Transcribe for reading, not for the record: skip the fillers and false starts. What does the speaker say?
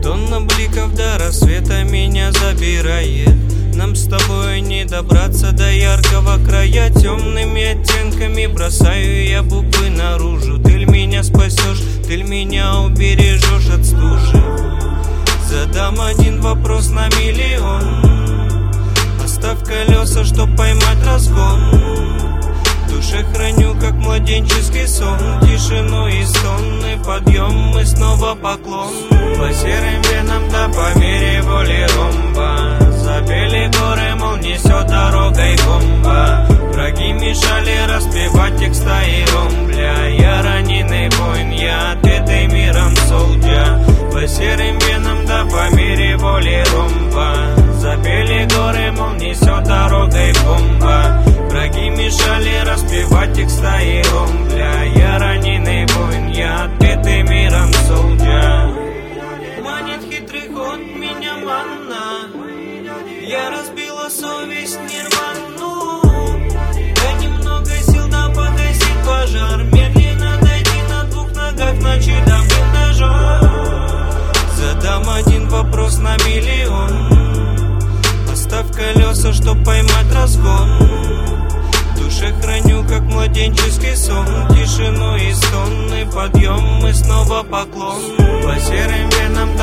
Тонна бликов до рассвета меня забирает. Нам с тобой не добраться до яркого края. Темными оттенками бросаю я буквы наружу. Ты меня спасешь, ты меня убережешь от стужи. Задам один вопрос на миллион. Оставь колеса, чтоб поймать разгон. В душе храню, как младенческий сон, тишину и сон, и подъем, и снова поклон. По серым венам, да по мере воли ромба. Запели горы, мол, несет дорогой бомба. Враги мешали распевать текста и ромбля. Я раненый воин, я ответый миром солдя. По серым венам, да по мере воли ромба. Запели горы, мол, несет дорогой бомба. Враги мешали распевать текста и ромбля. Я раненый воин, я отбитый миром солдя. Манит хитрый ход меня манна. Я разбила совесть, не рвану. Дай немного сил, да погасить пожар. Медленно дойти на двух ногах, ночи до блиндажа. Задам один вопрос на миллион. Оставь колеса, чтоб поймать разгон. В душе храню, как младенческий сон, тишину и сон, и подъем, и снова поклон. По серым венам,